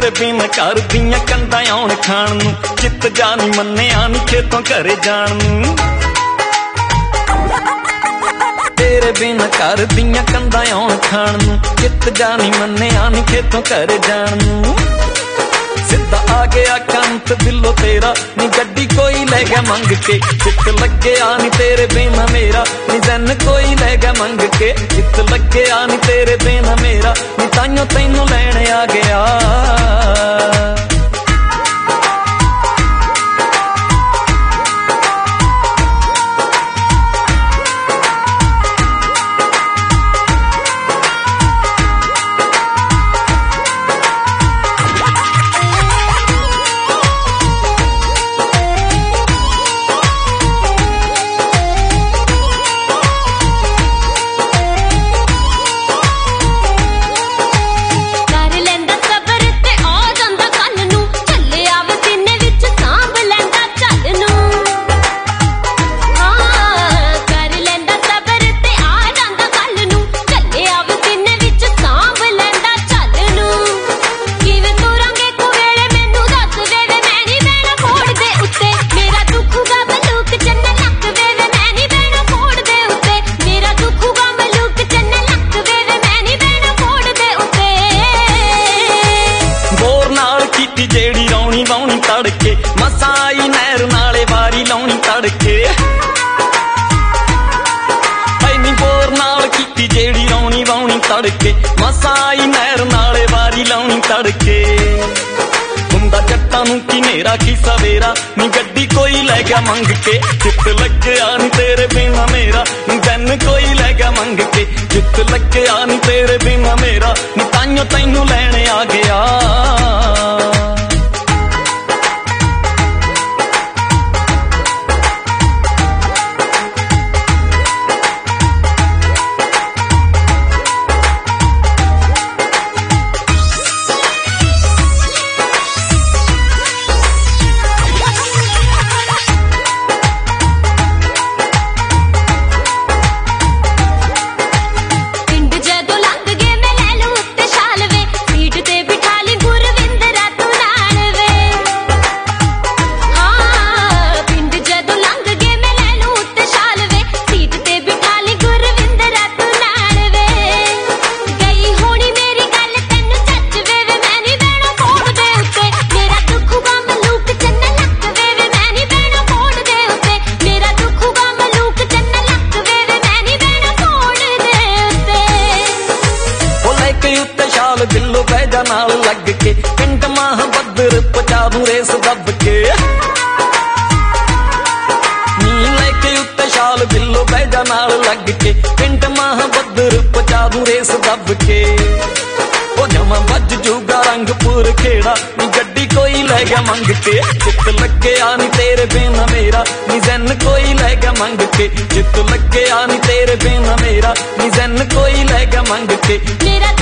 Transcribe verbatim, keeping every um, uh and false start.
तेरे बिन घर दियां कंधां आउण खाण नूं चित जा नी मन्निया नी खेतों घरे जाण नूं तेरे बिन घर दियां कंधां आउण खाण नूं चित जा नी मन्निया नी खेतों घरे जाण नूं सिद्धा आ गया कंत दिलों तेरा नी गड्डी कोई ले गया मंग के चित लग्या नी तेरे बिन मेरा नी जन कोई ले गया मंग के चित लग्या नी तेरे बिन मेरा नी ताइयों तैनू लैण आ गया जेड़ी रौनी वाउनी तड़के मसाई नहर नाले वारी लाउनी तड़के ऐनी बोर नाल कीती जेड़ी रौनी वाउनी तड़के मसाई नहर नाले वारी लाउनी तड़के हुंदा जट्टां नूं की नेरा की सवेरा नी गड्डी कोई लै गया मंग के चित लग्या नी तेरे बिना मेरा नी जन कोई लै गया मंग के चित लग्या नी तेरे बिना मेरा नी ताइयों तैनू लैण आ गया दिलों बैजा नाल लग के पिंड माह बदर पचा दूं रेस दब के नी लेके उत्ते शाल दिलों बैजा नाल लग के पिंड माह बदर पचा दूं रेस दब के ओ जमा बज जूगा रंगपुर खेड़ा नी गड्डी कोई ले गया मंग के चित लग्या नी तेरे बिन मेरा नी जन कोई ले गया मंग के चित लग्या नी तेरे बिन मेरा नी जन कोई ले गया मंग के।